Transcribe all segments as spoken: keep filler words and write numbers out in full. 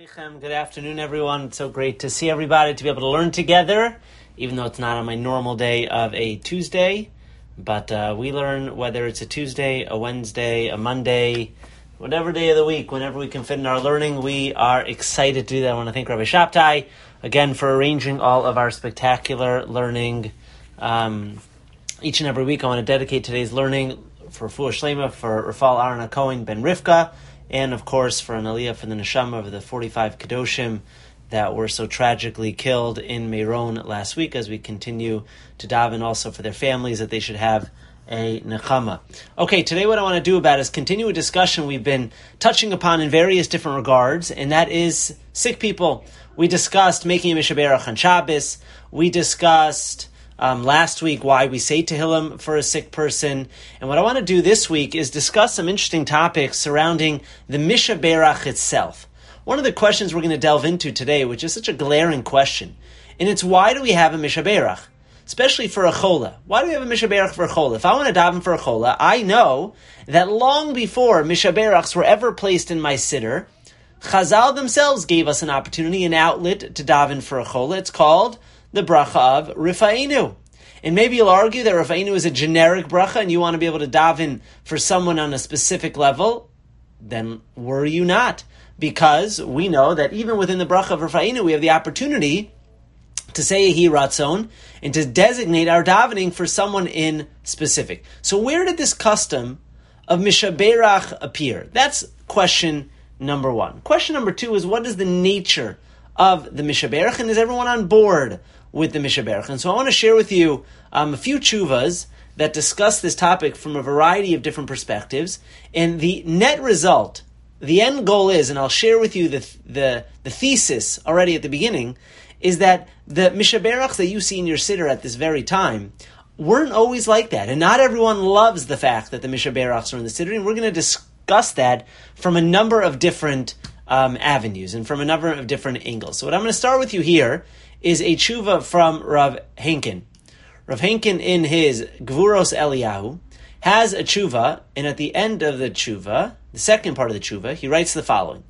Good afternoon, everyone. It's so great to see everybody, to be able to learn together, even though it's not on my normal day of a Tuesday. But uh, we learn whether it's a Tuesday, a Wednesday, a Monday, whatever day of the week, whenever we can fit in our learning, we are excited to do that. I want to thank Rabbi Shabtai, again, for arranging all of our spectacular learning um, each and every week. I want to dedicate today's learning for Fuah Shlema, for Rafal Aaron HaKohen ben Rivka, and of course for an aliyah for the neshama of the forty-five Kedoshim that were so tragically killed in Meron last week, as we continue to daven also for their families that they should have a nechama. Okay, today what I want to do about is continue a discussion we've been touching upon in various different regards, and that is sick people. We discussed making a mishaberach on Shabbos. We discussed Um, last week why we say Tehillim for a sick person. And what I want to do this week is discuss some interesting topics surrounding the Mishaberach itself. One of the questions we're going to delve into today, which is such a glaring question, and it's why do we have a Mishaberach? Especially for a chola. Why do we have a Mishaberach for a chola? If I want to daven for a chola, I know that long before Mishaberachs were ever placed in my siddur, Chazal themselves gave us an opportunity, an outlet to daven for a chola. It's called the bracha of Rifa'inu. And maybe you'll argue that Rifa'inu is a generic bracha and you want to be able to daven for someone on a specific level. Then worry you not. Because we know that even within the bracha of Rifa'inu, we have the opportunity to say Yehi Ratzon and to designate our davening for someone in specific. So where did this custom of Mishaberach appear? That's question number one. Question number two is, what is the nature of the Mishaberach, and is everyone on board with the Mishaberach? And so I want to share with you um, a few tshuvas that discuss this topic from a variety of different perspectives. And the net result, the end goal is, and I'll share with you the the, the thesis already at the beginning, is that the Mishaberachs that you see in your siddur at this very time weren't always like that. And not everyone loves the fact that the Mishaberachs are in the siddur, and we're going to discuss that from a number of different Um, avenues and from a number of different angles. So what I'm going to start with you here is a tshuva from Rav Henkin. Rav Henkin, in his Gvuros Eliyahu, has a tshuva, and at the end of the tshuva, the second part of the tshuva, he writes the following: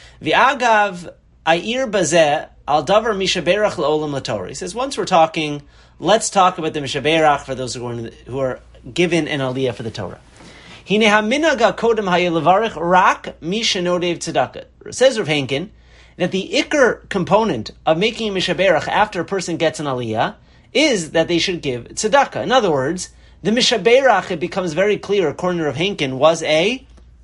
V'agav ayir bazeh al davar mishaberach le'olam laTorah. He says, once we're talking, let's talk about the mishaberach for those who are, who are given an aliyah for the Torah. Says Rav Henkin that the ikar component of making a mishaberach after a person gets an aliyah is that they should give tzedakah. In other words, the mishaberach, it becomes very clear, according to Rav Henkin, was a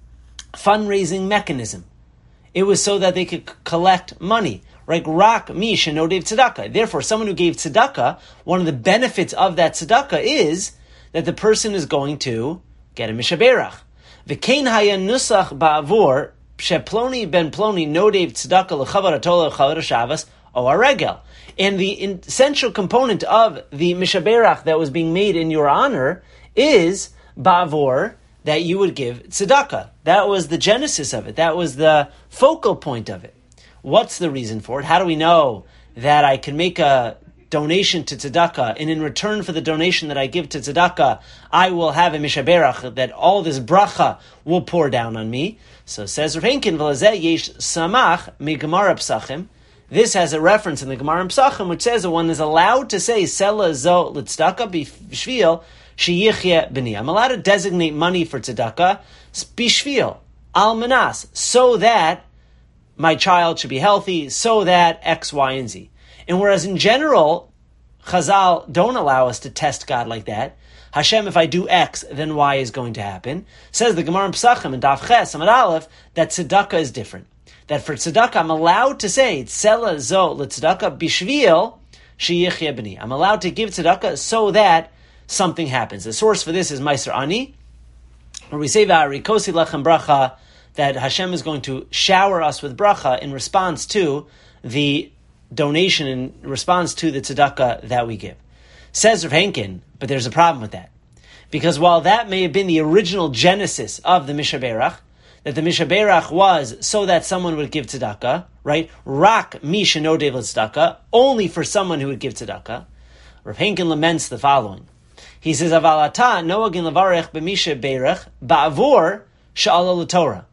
fundraising mechanism. It was so that they could collect money. Right? Rak mi shenodev tzedakah. Therefore, someone who gave tzedakah, one of the benefits of that tzedakah is that the person is going to get a mishaberach. V'kein haya nusach ba'avur sheploni ben ploni nodev tzedakah l'chavod hatola l'chavod Shabbos o aregel. And the essential component of the mishaberach that was being made in your honor is ba'avur, that you would give tzedakah. That was the genesis of it. That was the focal point of it. What's the reason for it? How do we know that I can make a donation to tzedakah, and in return for the donation that I give to tzedakah, I will have a mishaberach, that all this bracha will pour down on me? So says Rav Henkin, v'lazeh yesh samach mi Gemara Psachim. This has a reference in the Gemara Psachim, which says that one is allowed to say sela zo l'tzedakah b'shvil sheyichye b'ni. I'm allowed to designate money for tzedakah b'shvil al manas, so that my child should be healthy, so that X, Y, and Z. And whereas in general, Chazal don't allow us to test God like that, Hashem, if I do X, then Y is going to happen. Says the Gemara in Pesachim and Daf Ches Amud Aleph that tzedakah is different. That for tzedakah, I'm allowed to say tzela zo l'tzedakah b'shvil sheyichye b'ni. I'm allowed to give tzedakah so that something happens. The source for this is Meiser Ani, where we say v'arikosi lechem bracha, that Hashem is going to shower us with bracha in response to the donation, in response to the tzedakah that we give. Says Rav Henkin, but there's a problem with that. Because while that may have been the original genesis of the Mishaberach, that the Mishaberach was so that someone would give tzedakah, right? Rak mi shenodev tzedakah, only for someone who would give tzedakah. Rav Henkin laments the following. He says, Aval ata noagin levarech b'mishaberach ba'avur sha'ala l'Torah.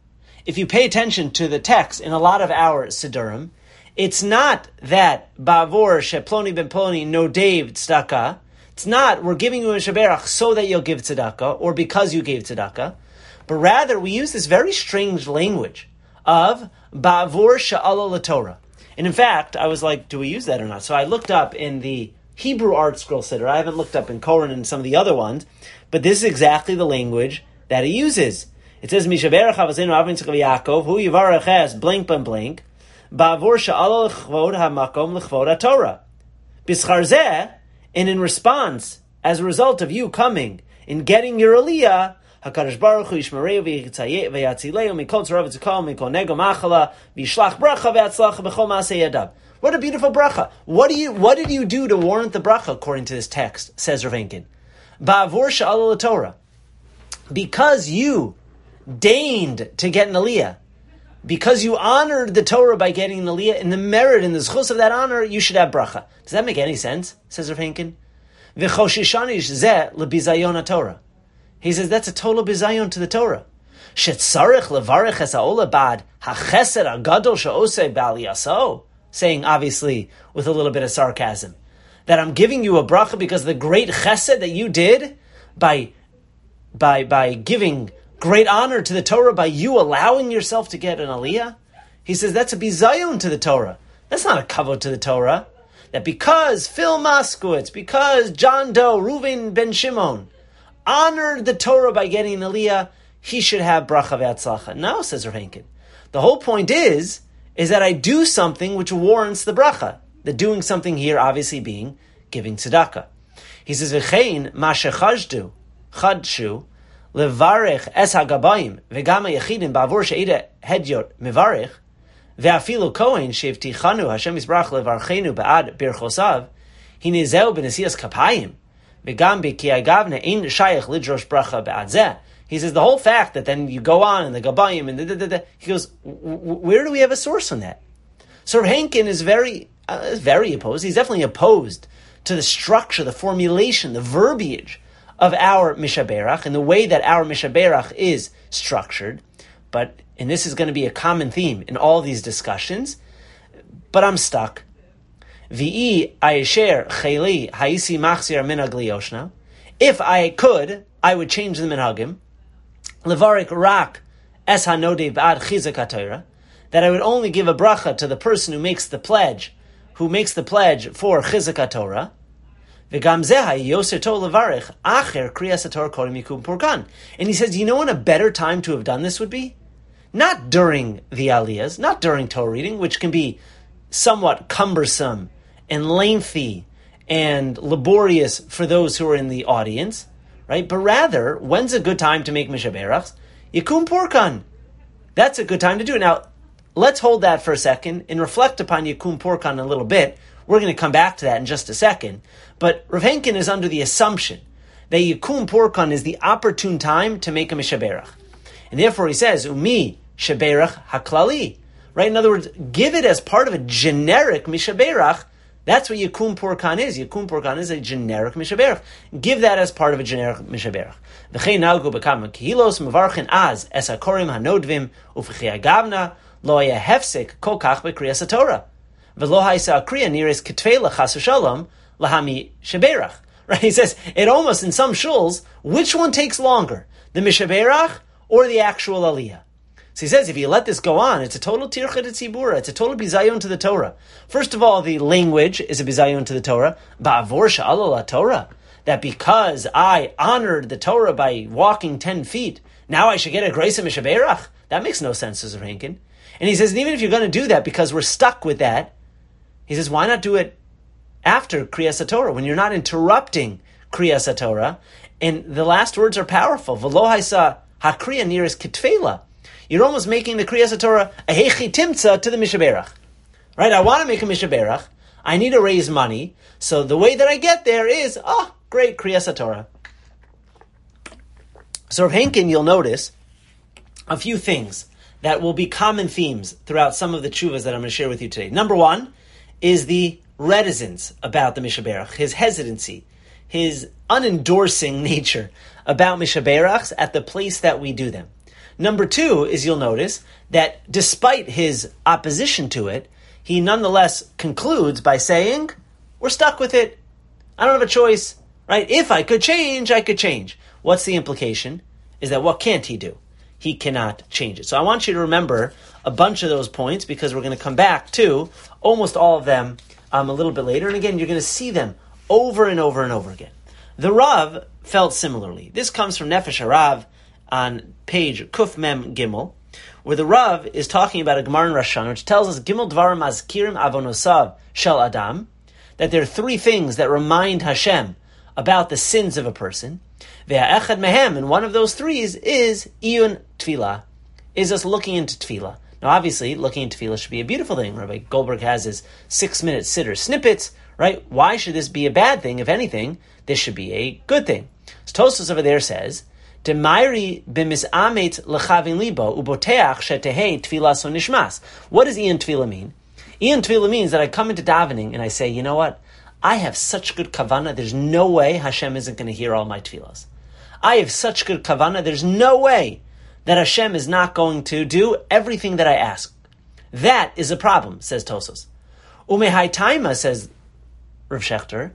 if you pay attention to the text in a lot of our Siddurim, it's not that Ba'avor Sheploni Ben Ploni no Dave Tzedakah. It's not we're giving you a Mishaberach so that you'll give tzedakah or because you gave tzedakah, but rather we use this very strange language of Ba'avor Sha'ala LaTorah. And in fact, I was like, do we use that or not? So I looked up in the Hebrew Art Scroll Siddur. I haven't looked up in Koren and some of the other ones, but this is exactly the language that he uses. It says, Mishaberach Havazenu Avin Tzchav Yaakov, Hu Yivarach Es, blank, blank, blank, Ba'avor Sha'ala L'chvod HaMakom L'chvod HaTorah. B'schar Zeh, and in response, as a result of you coming and getting your aliyah, HaKadosh Baruch Hu Yishmareu v'yatzileu mikol tzarav v'tzikol mikol nego machala v'yishlach bracha v'yatzlacha b'chol ma'aseh yadav. What a beautiful bracha. What do you? What did you do to warrant the bracha according to this text, says Rav Henkin? Ba'avor sha'ala l'Torah. Because you deigned to get an aliyah, because you honored the Torah by getting an aliyah, in the merit, in the zchus of that honor, you should have bracha. Does that make any sense? Says Rav Henkin. V'choshishanish zeh lebizayon Torah. He says that's a total bizayon to the Torah. Shetzarich levarich es ha'olah bad ha'chesed ha'gadol she'oseh ba'aliyaso. Saying, obviously, with a little bit of sarcasm, that I'm giving you a bracha because of the great chesed that you did by, by, by giving great honor to the Torah, by you allowing yourself to get an aliyah. He says that's a bizayon to the Torah. That's not a kavod to the Torah. That because Phil Moskowitz, because John Doe, Reuven Ben Shimon, honored the Torah by getting an aliyah, he should have bracha ve'atzlacha. No, says Rav Henkin. The whole point is, is that I do something which warrants the bracha. The doing something here obviously being giving tzedakah. He says, V'chein ma shechajdu, chadshu, levarech es hagabayim, v'gam hayechidim ba'avur she'ida hedyot mevarech, ve'afilu kohen she'ivtichanu Hashem yisbarach levarchenu ba'ad birchosav, hinezeu b'nesiyas kapayim, v'gam b'ki agavne ein shayach lidrosh bracha ba'ad zeh. He says the whole fact that then you go on and the gabayim and the, the, the, the, he goes, where do we have a source on that? So Rav Henkin is very, uh, very opposed. He's definitely opposed to the structure, the formulation, the verbiage of our Mishaberach and the way that our Mishaberach is structured. But, and this is going to be a common theme in all these discussions, but I'm stuck. V'i ayesher chayli haisi machzir minhag liyoshna. If I could, I would change the minhagim. Levarik rak es hanodev ba'ad chizak haTorah, that I would only give a bracha to the person who makes the pledge, who makes the pledge for chizak haTorah. V'gam zeh yoser to levarich acher kriyas haTorah kodim yikum purkan. And he says, you know when a better time to have done this would be? Not during the aliyahs, not during Torah reading, which can be somewhat cumbersome and lengthy and laborious for those who are in the audience, right? But rather, when's a good time to make Mishaberachs? Yikum Purkan. That's a good time to do it. Now, let's hold that for a second and reflect upon Yikum Purkan a little bit. We're going to come back to that in just a second. But Rav Henkin is under the assumption that Yikum Purkan is the opportune time to make a Mishaberach. And therefore he says, Umi Shaberach HaKlali. Right? In other words, give it as part of a generic Mishaberach. That's what Yikum Purkan is. Yikum Purkan is a generic Mishaberach. Give that as part of a generic Mishaberach. V'chein nalgu b'kam kilos mevarchin az es hakorim hanodvim uf'chei agavna lo haya hefsek kol kach b'kriyas haTorah v'lo ha'isa akriya niris ketfela chas v'shalom lahami shaberach. Right? He says, it almost, in some shuls, which one takes longer? The Mishaberach or the actual Aliyah? So he says, if you let this go on, it's a total tircha de tzibura. It's a total bizayon to the Torah. First of all, the language is a bizayon to the Torah. Ba'avor sha'ala Torah. That because I honored the Torah by walking ten feet, now I should get a grace of Mishaberach? That makes no sense, says Rav Henkin. And he says, and even if you're going to do that because we're stuck with that, he says, why not do it after Kriyas HaTorah, when you're not interrupting Kriyas HaTorah? And the last words are powerful. V'lo haisa hakriya niris kitfela. You're almost making the Kriyas HaTorah a hechi timtza to the Mishaberach. Right? I want to make a Mishaberach. I need to raise money. So the way that I get there is, oh, great, Kriyas HaTorah. So Rav Henkin, you'll notice a few things that will be common themes throughout some of the tshuvas that I'm going to share with you today. Number one is the reticence about the Mishaberach, his hesitancy, his unendorsing nature about Mishaberachs at the place that we do them. Number two is you'll notice that despite his opposition to it, he nonetheless concludes by saying, we're stuck with it. I don't have a choice, right? If I could change, I could change. What's the implication? Is that what can't he do? He cannot change it. So I want you to remember a bunch of those points because we're going to come back to almost all of them um, a little bit later. And again, you're going to see them over and over and over again. The Rav felt similarly. This comes from Nefesh HaRav on page Kuf Mem Gimel, where the Rav is talking about a Gemara in Rosh Hashanah, which tells us Gimel Dvarim Azkirim Avonosav Shel Adam, that there are three things that remind Hashem about the sins of a person. Ve'a'echad mehem, and one of those threes is iyun tefillah, is us looking into tefillah. Now, obviously, looking into tefillah should be a beautiful thing. Rabbi Goldberg has his six-minute sitter snippets, right? Why should this be a bad thing? If anything, this should be a good thing. So Tosfos over there says, Demairi b'misamet lechavin libo uboteach shetehei tefillah so nishmas. What does iyun tefillah mean? Iyun tefillah means that I come into davening and I say, you know what? I have such good kavanah, there's no way Hashem isn't going to hear all my tefillahs. I have such good kavanah, there's no way that Hashem is not going to do everything that I ask. That is a problem, says Tosfos. Umehai taima, says Rav Shechter,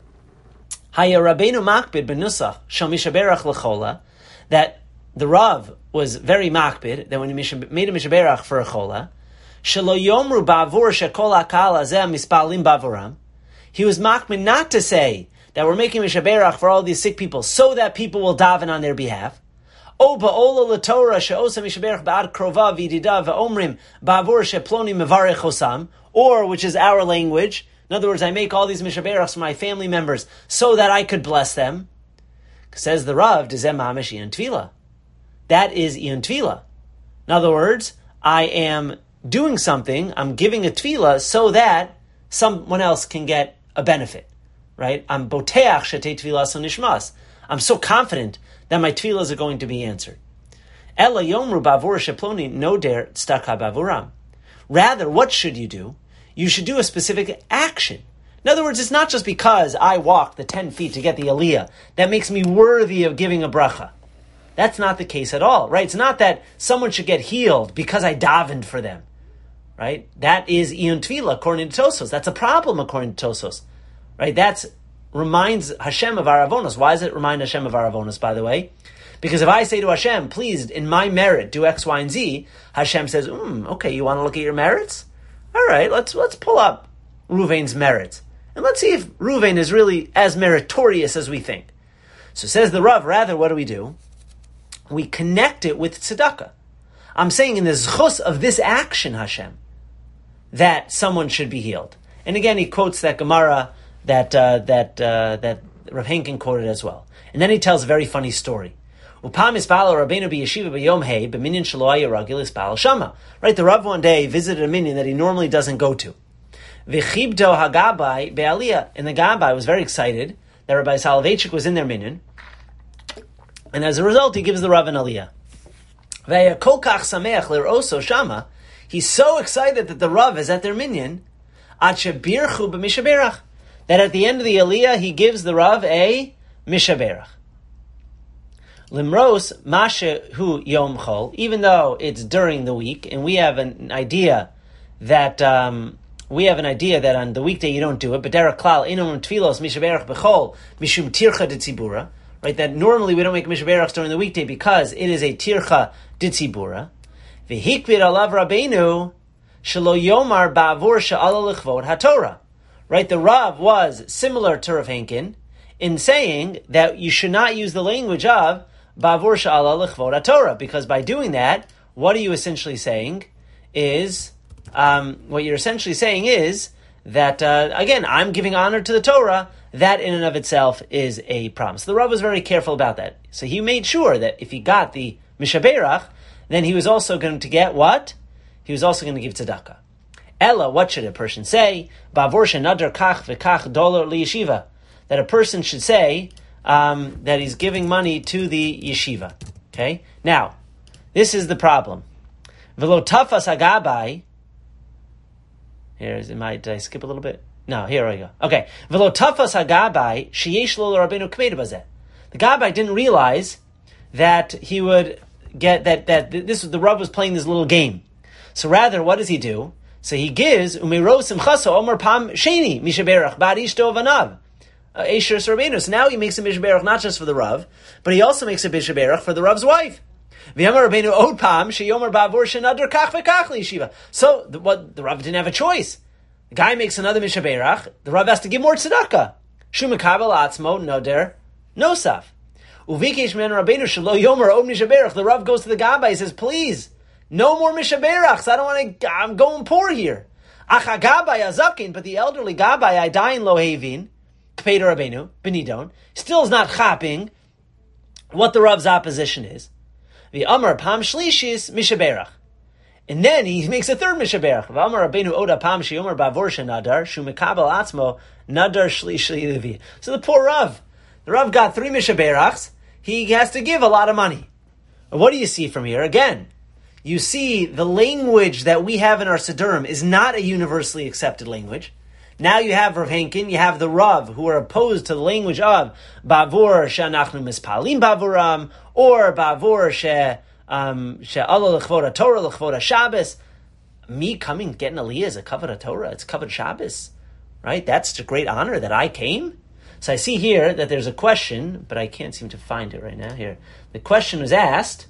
Haya Rabbeinu makbid benusach shel mishaberach lechola, that the Rav was very makbid, that when he made a mishaberach for a chola, shelo yomru ba'avur shekol ha'kal hazeh mispalim ba'avuram, he was makbid not to say that we're making mishaberach for all these sick people so that people will daven on their behalf. O ba'ola l'torah she'osa mishaberach ba'ad krova v'yidida v'omrim ba'avur she'ploni mevarech osam, or, which is our language, in other words, I make all these mishaberachs for my family members so that I could bless them. Says the Rav, Dezeh mamish iyun tefillah. That is iyun tefillah. In other words, I am doing something, I'm giving a tefillah so that someone else can get a benefit, right? I'm boteach shetei tefillah so nishmas. I'm so confident that my tefillahs are going to be answered. Ela yomru bavur sheploni noder tzedakah bavuram. Rather, what should you do? You should do a specific action. In other words, it's not just because I walked the ten feet to get the aliyah that makes me worthy of giving a bracha. That's not the case at all, right? It's not that someone should get healed because I davened for them, right? That is iyun tefillah according to Tosfos. That's a problem according to Tosfos, right? That reminds Hashem of our avonos. Why does it remind Hashem of our avonos, by the way? Because if I say to Hashem, please, in my merit, do X, Y, and Z, Hashem says, mm, okay, you want to look at your merits? All right, let's let's pull up Ruvain's merits. And let's see if Ruvain is really as meritorious as we think. So says the Rav, rather, what do we do? We connect it with tzedakah. I'm saying in the zchus of this action, Hashem, that someone should be healed. And again, he quotes that Gemara that uh, that uh, that Rav Henkin quoted as well. And then he tells a very funny story. Upam ispal Rabbeinu b'yeshiva b'yom hey b'minyan shelo haya ragil ispal shama. Right, the Rav one day visited a minyan that he normally doesn't go to. V'chibdo hagabai be'aliyah, and the Gabai was very excited that Rabbi Soloveitchik was in their minyan, and as a result, he gives the Rav an aliyah. V'ya kol kach sameach l'roso shama. He's so excited that the Rav is at their minyan, ad shebirchu b'mishaberach, that at the end of the aliyah he gives the Rav a mishaberach. Limros mashe hu yom chol, even though it's during the week, and we have an idea that um, we have an idea that on the weekday you don't do it. But derech klal inom tfilos mishaberach bechol mishum tircha ditzibura, right? That normally we don't make mishaberachs during the weekday because it is a tircha ditzibura. V'hikvid alav Rabbeinu shelo yomar ba'avur she'ala lechvod haTorah. Right, the Rav was similar to Rav Henkin in saying that you should not use the language of Bavur Sha'ala L'chvod Torah, because by doing that, what are you essentially saying is, um, what you're essentially saying is that, uh, again, I'm giving honor to the Torah. That in and of itself is a promise. The Rav was very careful about that. So he made sure that if he got the Mishaberach, then he was also going to get what? He was also going to give tzedakah. Ella, what should a person say? Bavur Shenadar Kach V'Kach Dolar Liyeshiva. That a person should say, Um, that he's giving money to the yeshiva. Okay? Now, this is the problem. V'lo tafas hagabai. Here is, am I, did I skip a little bit? No, here we go. Okay. V'lo tafas hagabai sheyesh lo l'Rabbeinu k'meid bazeh. The Gabai didn't realize that he would get that that this the Rav was playing this little game. So rather, what does he do? So he gives Umiro Simchaso Omer Pam Sheni Mishaberach Bad Ishto Vanav Esher Rabbeinu. So now he makes a Mishaberach not just for the Rav, but he also makes a Mishaberach for the Rav's wife. V'Yamar Rabbeinu Od Pam Sheyomer Bavur Shenadar Kach V'Kach L'Yeshiva. So the, what the Rav didn't have a choice. The guy makes another Mishaberach. The Rav has to give more tzedakah. Shumakabel Atzmo Noder Nosaf. Uvikesh Men Rabbeinu Shelo Yomer Od Mishaberach. The Rav goes to the Gabbai. He says, please, no more Mishaberachs. I don't want to. I'm going poor here. Acha Gabbai Azakin, but the elderly Gabbai Adayin Lo Hevin Kpeder Rabbeinu Benidon still is not chapping what the Rav's opposition is. The Amar Pam Shlishis Mishaberach. And then he makes a third Mishaberach. V'Amar Rabbeinu Oda Pam Sheyomer Bavor Shenadar Shumekabel Atzmo Nadar Shlishi Levi. So the poor Rav, the Rav got three Mishaberachs. He has to give a lot of money. And what do you see from here? Again, you see the language that we have in our Siddurim is not a universally accepted language. Now you have Rav Henkin, you have the Rav, who are opposed to the language of Bavur She'anachnu Mispalim Bavuram, or Bavur She um She'ala L'chvod Torah L'chvod Shabbos. Me coming, getting Aliyah is a kavod Torah, it's kavod Shabbos, right? That's a great honor that I came. So I see here that there's a question, but I can't seem to find it right now. Here, the question was asked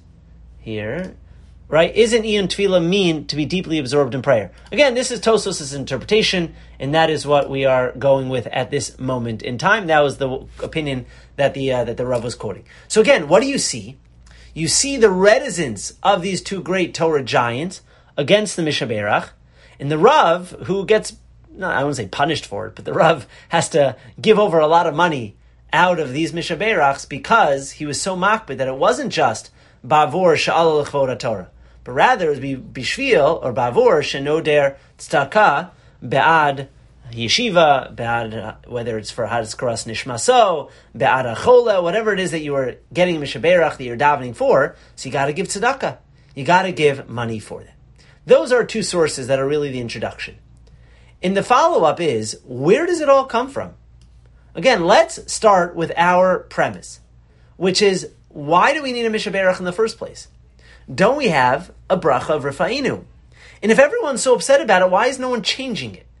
here. Right? Isn't Iyun Tefillah mean to be deeply absorbed in prayer? Again, this is Tosfos' interpretation, and that is what we are going with at this moment in time. That was the opinion that the uh, that the Rav was quoting. So again, what do you see? You see the reticence of these two great Torah giants against the Mishaberach, and the Rav, who gets, no, I won't say punished for it, but the Rav has to give over a lot of money out of these Mishaberachs because he was so makbid that it wasn't just Bavor Sha'al L'chvod Torah, but rather it would be Bishvil or Bavur Shenoder Tzedakah Be'ad Yeshiva, Be'ad, whether it's for Hazkaras Nishmaso, Be'ad Achola, whatever it is that you are getting Mishaberach that you're davening for, so you got to give tzedakah. You got to give money for that. Those are two sources that are really the introduction. And the follow-up is, where does it all come from? Again, let's start with our premise, which is, why do we need a Mishaberach in the first place? Don't we have a bracha of Rafa'inu? And if everyone's so upset about it, why is no one changing it?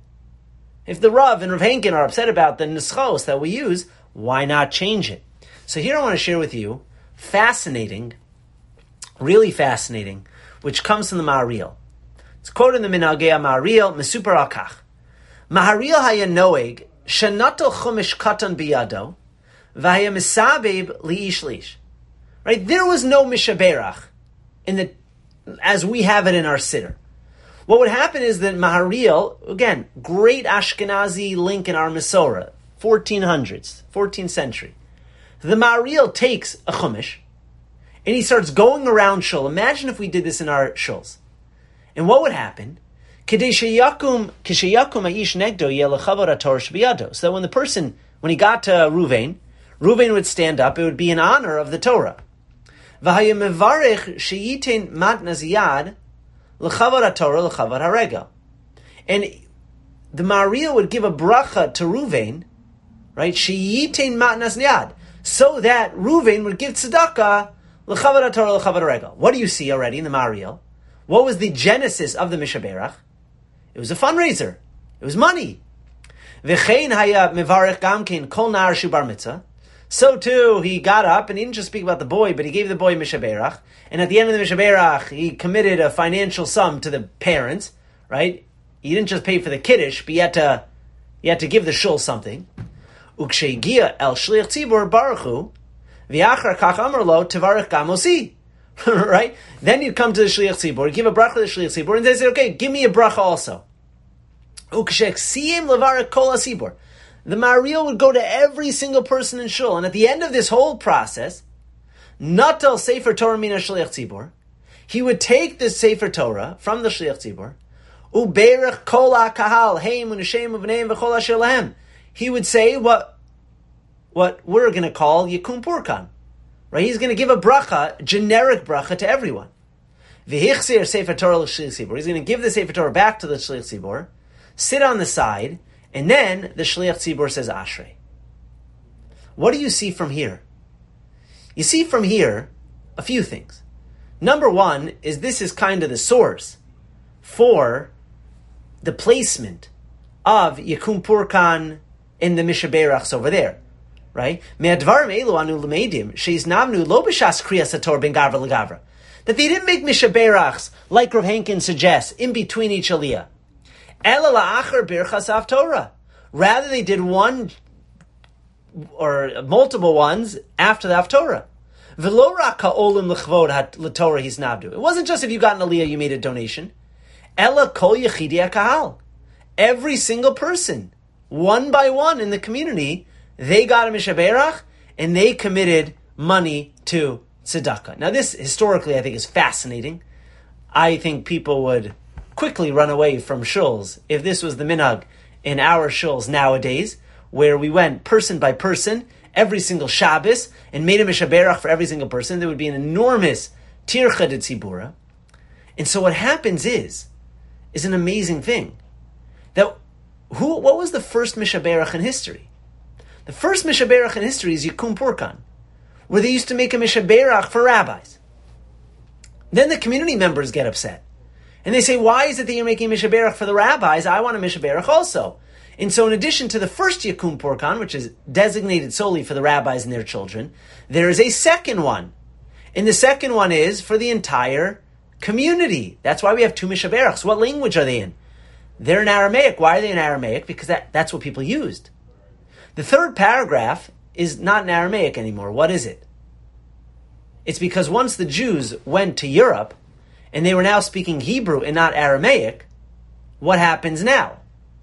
If the Rav and Rav Henkin are upset about the Neschos that we use, why not change it? So here I want to share with you, fascinating, really fascinating, which comes from the Maharil. It's quoted in the Minagei Maharil, Mesupar Al-Kach. Maharil haya noeg, shenatal chumish katan biyado, v'haya misabeb li'ish lish. Right? There was no Mishaberach in the, as we have it in our Siddur. What would happen is that Maharil, again, great Ashkenazi link in our Masorah, fourteen hundreds, fourteenth century. The Maharil takes a Chumash, and he starts going around Shul. Imagine if we did this in our Shuls. And what would happen? So that when the person, when he got to Ruvain, Ruvain would stand up, it would be in honor of the Torah. And the Maharil would give a bracha to Ruvain, right? So that Ruvain would give tzedakah l'chavod Torah l'chavod haregel. What do you see already in the Maharil? What was the genesis of the Mishaberach? It was a fundraiser. It was money. V'chein haya mevarech gamkin kol nar shu bar mitzvah. So too, he got up and he didn't just speak about the boy, but he gave the boy Mishaberach. And at the end of the Mishaberach, he committed a financial sum to the parents, right? He didn't just pay for the kiddush, but he had to, he had to give the shul something. Uksheigia el shliach tzibur baruchu, v'achar kach amar lo tevarech gamosi. Right? Then you'd come to the shliach tzibur, give a bracha to the shliach tzibur, and they say, okay, give me a bracha also. Uksheiksiyim levarech kol asibur. The Maharil would go to every single person in shul, and at the end of this whole process, natal sefer Torah mina shliach tzibur, he would take this sefer Torah from the shliach tzibur, uberech kol kahal heim u'neshem u'vneim v'chol asher lahem. He would say what what we're going to call Yikum Purkan, right? He's going to give a bracha, generic bracha to everyone. V'hichzir sefer Torah l'shliach tzibur. He's going to give the sefer Torah back to the shliach tzibur, sit on the side. And then the Shliach Tzibur says Ashrei. What do you see from here? You see from here a few things. Number one is this is kind of the source for the placement of Yekum Purkan in the Mishaberachs over there, right? Me'advarim elu anu l'meidim she'iznavnu lo b'shas kriyas haTorah ben gavra l'gavra. That they didn't make Mishaberachs like Rav Henkin suggests in between each aliyah. Ela la'achar birchas Torah. Rather, they did one or multiple ones after the Haftorah. V'lo rak ha'olim l'chvod l'Torah hisnavdu. It wasn't just if you got an aliyah, you made a donation. Ela kol yechidi ha'kahal. Every single person, one by one in the community, they got a mishaberach and they committed money to tzedakah. Now this, historically, I think is fascinating. I think people would quickly run away from shuls if this was the minhag in our shuls nowadays, where we went person by person, every single Shabbos, and made a mishaberach for every single person. There would be an enormous tircha de tzibura. And so what happens is, is an amazing thing. That who? What was the first mishaberach in history? The first mishaberach in history is Yekum Purkan, where they used to make a mishaberach for rabbis. Then the community members get upset. And they say, why is it that you're making a mishaberach for the rabbis? I want a mishaberach also. And so in addition to the first Yekum Purkan, which is designated solely for the rabbis and their children, there is a second one. And the second one is for the entire community. That's why we have two mishaberachs. What language are they in? They're in Aramaic. Why are they in Aramaic? Because that, that's what people used. The third paragraph is not in Aramaic anymore. What is it? It's because once the Jews went to Europe, and they were now speaking Hebrew and not Aramaic, what happens now?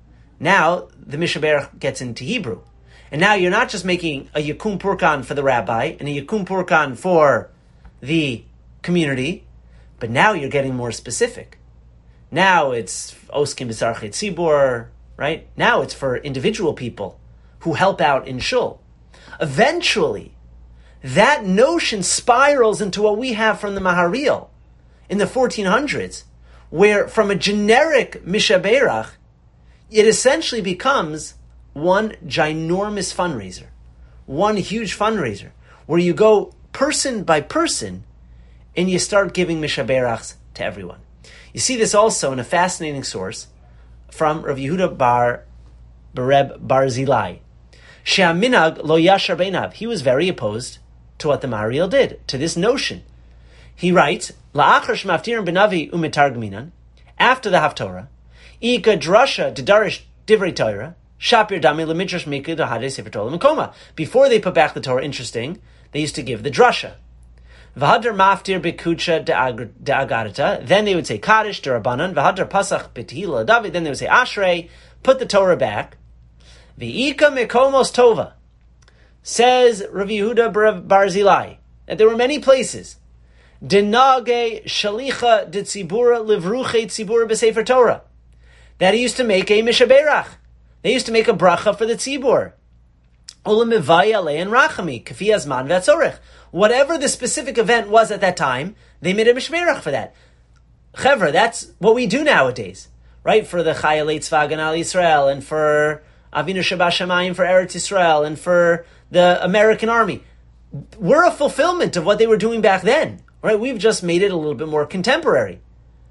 Now, the Mishaberach gets into Hebrew. And now you're not just making a Yekum Purkan for the rabbi and a Yekum Purkan for the community, but now you're getting more specific. Now it's Oskim B'Sarchei Tzibur, right? Now it's for individual people who help out in shul. Eventually, that notion spirals into what we have from the Maharil in the fourteen hundreds, where from a generic Mishaberach, it essentially becomes one ginormous fundraiser, one huge fundraiser, where you go person by person and you start giving Mishaberachs to everyone. You see this also in a fascinating source from Rav Yehuda bar Bereb Barzilai. She'aminag lo yashar beinav. He was very opposed to what the Maharil did, to this notion. He writes, La'achar shmaftirim benavi umitargminan, after the Haftorah, Ika drasha didarish divrei Torah, shapir dami lemidrash mikra dahade sefer Torah l'mekoma. Before they put back the Torah, interesting, they used to give the drasha. V'hadar maftir bekucha de'agadata, then they would say Kaddish derabanan, v'hadar pasach betihila David, then they would say Ashrei, put the Torah back. V'ika mekomos tova, says Rav Yehuda Barzilai, that there were many places, Dinage shalicha de tzibura livruche tzibura b'sefer Torah, that he used to make a mishaberach. They used to make a bracha for the tzibur. Ulemivaya le'en rachami kafi azman v'atzorech. Whatever the specific event was at that time, they made a mishaberach for that. Chevra, that's what we do nowadays, right? For the Chayalei Tzva Haganah Yisrael, and for Avinu Shabbat for Eretz Yisrael, and for the American Army. We're a fulfillment of what they were doing back then. Right, we've just made it a little bit more contemporary.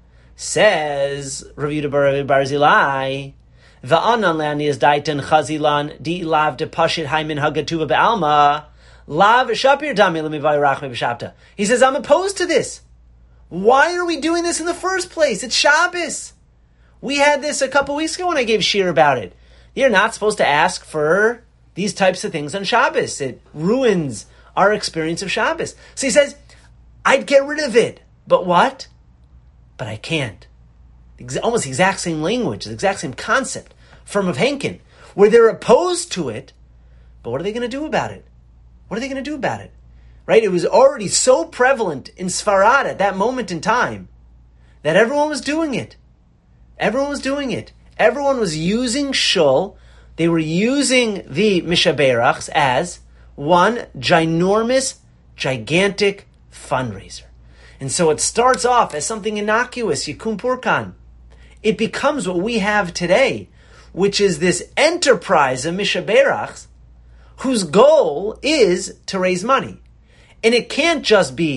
Says Rav Yehuda Barzilai, Va'anan le'anias daiten chazilan di lav de pashit haimin hagatuva be'alma lav shapir dami lemivay rachme b'shabta. He says, I'm opposed to this. Why are we doing this in the first place? It's Shabbos. We had this a couple weeks ago when I gave shir about it. You're not supposed to ask for these types of things on Shabbos. It ruins our experience of Shabbos. So he says, I'd get rid of it. But what? But I can't. Almost the exact same language, the exact same concept from Rav Henkin, where they're opposed to it, but what are they going to do about it? What are they going to do about it? Right? It was already so prevalent in Sfarad at that moment in time that everyone was doing it. Everyone was doing it. Everyone was using shul. They were using the mishaberachs as one ginormous, gigantic fundraiser. And so it starts off as something innocuous, Yekum Purkan. It becomes what we have today, which is this enterprise of mishaberachs whose goal is to raise money. And it can't just be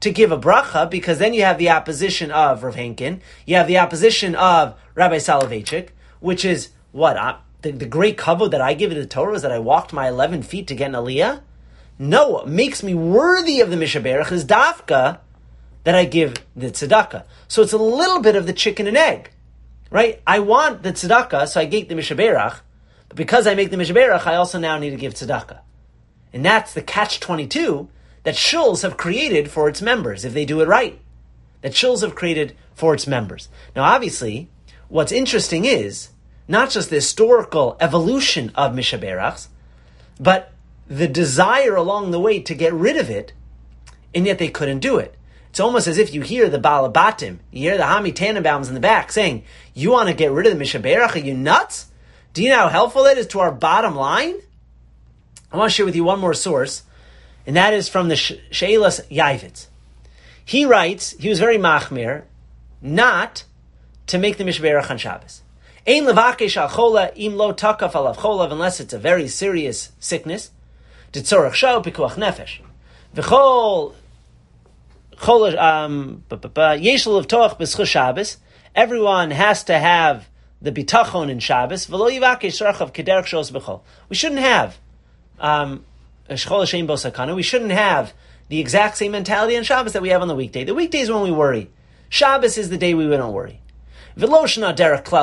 to give a bracha, because then you have the opposition of Rav Henkin, you have the opposition of Rabbi Soloveitchik, which is what? I, the, the great kavod that I give to the Torah is that I walked my eleven feet to get an aliyah? No, what makes me worthy of the Mishaberach is dafka that I give the tzedakah. So it's a little bit of the chicken and egg, right? I want the tzedakah, so I get the Mishaberach, but because I make the Mishaberach, I also now need to give tzedakah. And that's the catch twenty-two that shuls have created for its members, if they do it right. That shuls have created for its members. Now, obviously, what's interesting is not just the historical evolution of Mishaberachs, but the desire along the way to get rid of it, and yet they couldn't do it. It's almost as if you hear the Balabatim, you hear the Hami Tannenbaums in the back saying, you want to get rid of the Mishaberach? Are you nuts? Do you know how helpful that is to our bottom line? I want to share with you one more source, and that is from the She'elas Yavitz. He writes, he was very machmir, not to make the Mishberach on Shabbos. Ein levakesh al chola im lo takaf alav cholav, unless it's a very serious sickness. Ditzorach shao pikuach nefesh. V'chol chol um yesh levtoach b'schus Shabbos. Everyone has to have the bitachon in Shabbos. V'lo yivakesh sarchav kederach shos b'chol. We shouldn't have um shchol hashem bo sakana. We shouldn't have the exact same mentality on Shabbos that we have on the weekday. The weekday is when we worry. Shabbos is the day we don't worry. Doesn't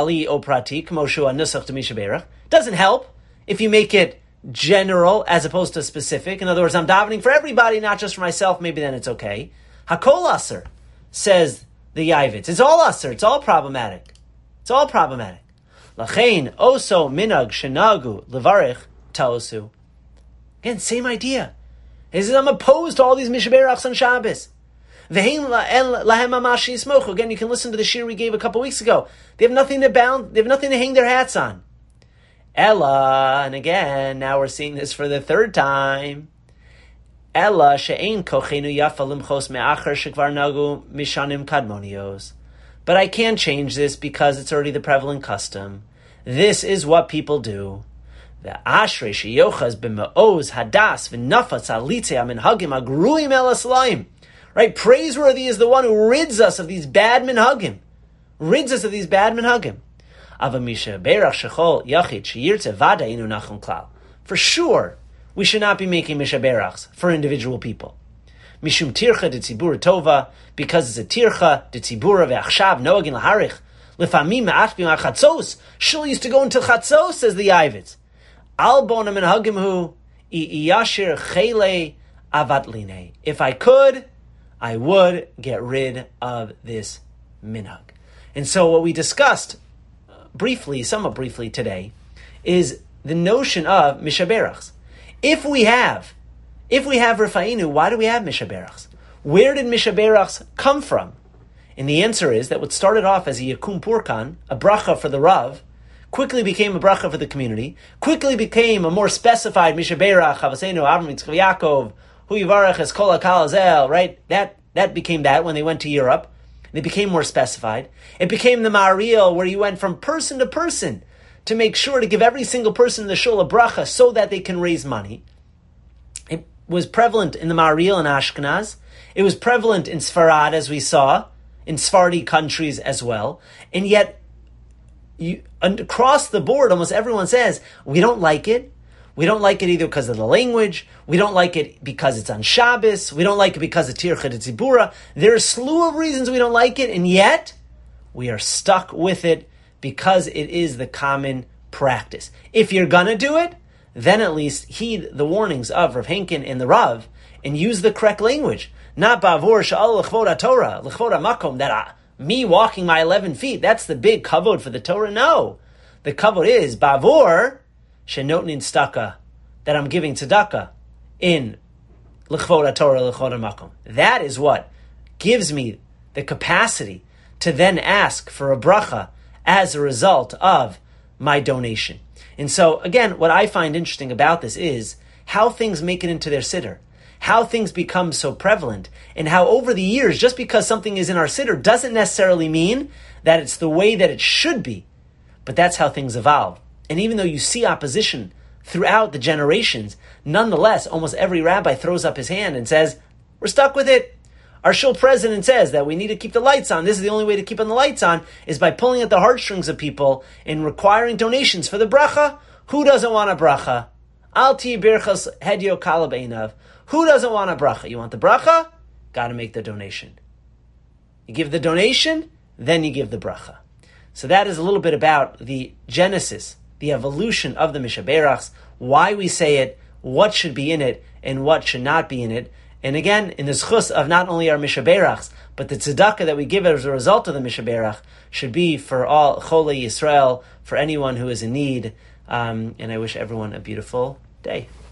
help if you make it general as opposed to specific. In other words, I'm davening for everybody, not just for myself. Maybe then it's okay. Hakol aser, says the Yavitz. It's all aser. It's all problematic. It's all problematic. Lachein oso minag shenagu levarich taosu. Again, same idea. He says, I'm opposed to all these Mishberachs on Shabbos. Again, you can listen to the shir we gave a couple weeks ago. They have nothing to bound, they have nothing to hang their hats on. Ella, and again, now we're seeing this for the third time. Ella she'ein kochenu yafa limchos me'achar shekvar nagu mishanim kadmonios. But I can't change this because it's already the prevalent custom. This is what people do. The ashrei sheyochaz b'me'oz hadas v'nafatz alitze aminhagim agruim el aslayim. Right? Praiseworthy is the one who rids us of these bad minhagim. Rids us of these bad minhagim. For sure, we should not be making mishaberachs for individual people. Mishum tircha de tzibura tova, because it's a tircha de tzibura ve'achshav noagin laharich. Lefamim me'achbim achatzos. Shul used to go into chatzos, says the Yavitz. Al bona minhagim hu iyashir chele avatline. If I could, I would get rid of this minhag. And so what we discussed briefly, somewhat briefly today, is the notion of mishaberachs. If we have, if we have Rifa'inu, why do we have mishaberachs? Where did mishaberachs come from? And the answer is that what started off as a yakum purkan, a bracha for the Rav, quickly became a bracha for the community, quickly became a more specified mishaberach, Havasenu, Avram, Yitzchak, Yaakov, Hu Yivarach es kol hakal hazel, right? That that became that when they went to Europe. They became more specified. It became the Ma'ariel, where you went from person to person to make sure to give every single person in the shul a bracha so that they can raise money. It was prevalent in the Ma'ariel in Ashkenaz. It was prevalent in Sfarad, as we saw, in Sephardi countries as well. And yet, you, across the board, almost everyone says, we don't like it. We don't like it either because of the language. We don't like it because it's on Shabbos. We don't like it because of Tircha de Tzibura. There are a slew of reasons we don't like it, and yet we are stuck with it because it is the common practice. If you're going to do it, then at least heed the warnings of Rav Henkin and the Rav and use the correct language. Not bavur sha'al l'chvod Torah, l'chvod makom, that uh, me walking my eleven feet, that's the big kavod for the Torah. No. The kavod is bavur shenotnin staka, that I'm giving tzedakah in l'chvod Torah, l'chvod makom. That is what gives me the capacity to then ask for a bracha as a result of my donation. And so, again, what I find interesting about this is how things make it into their siddur, how things become so prevalent, and how over the years, just because something is in our siddur doesn't necessarily mean that it's the way that it should be. But that's how things evolve. And even though you see opposition throughout the generations, nonetheless, almost every rabbi throws up his hand and says, we're stuck with it. Our shul president says that we need to keep the lights on. This is the only way to keep on the lights on is by pulling at the heartstrings of people and requiring donations for the bracha. Who doesn't want a bracha? Alti birchas hedyo kalab einav. Who doesn't want a bracha? You want the bracha? Got to make the donation. You give the donation, then you give the bracha. So that is a little bit about the genesis, the evolution of the Mishaberachs, why we say it, what should be in it, and what should not be in it. And again, in the zchus of not only our Mishaberachs, but the tzedakah that we give as a result of the Mishaberach should be for all Cholei Yisrael, for anyone who is in need. Um, and I wish everyone a beautiful day.